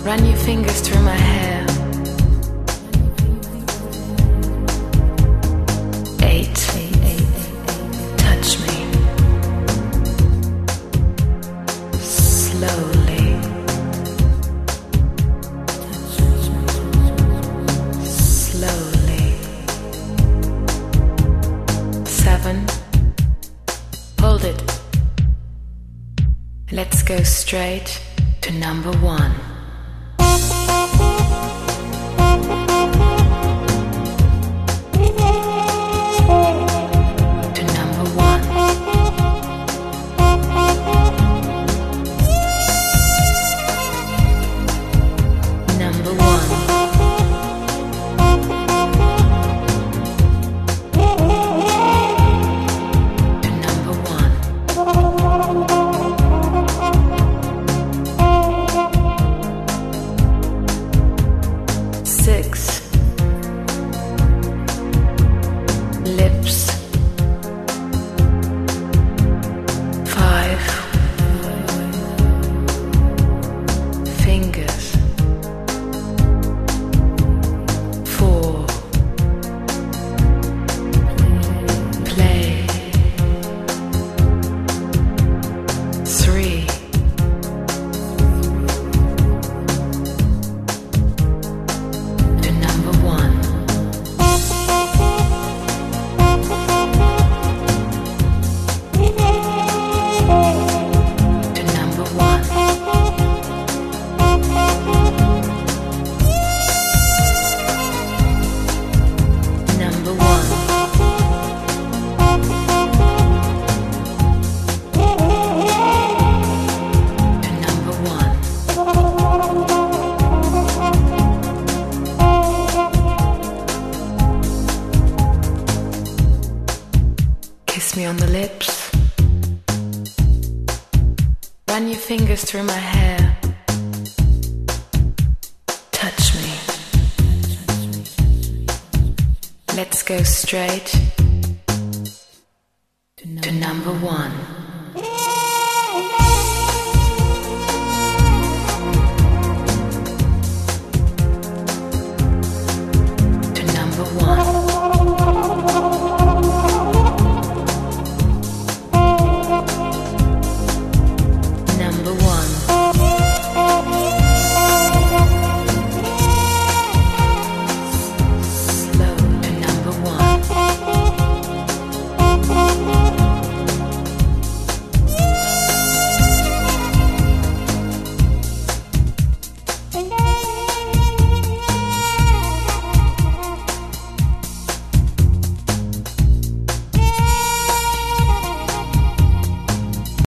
Run your fingers through my hair. 8. Touch me. Slowly. Slowly. 7. Hold it. Let's go straight to number 1. Kiss me on the lips. Run your fingers through my hair. Touch me. Let's go straight to number 1.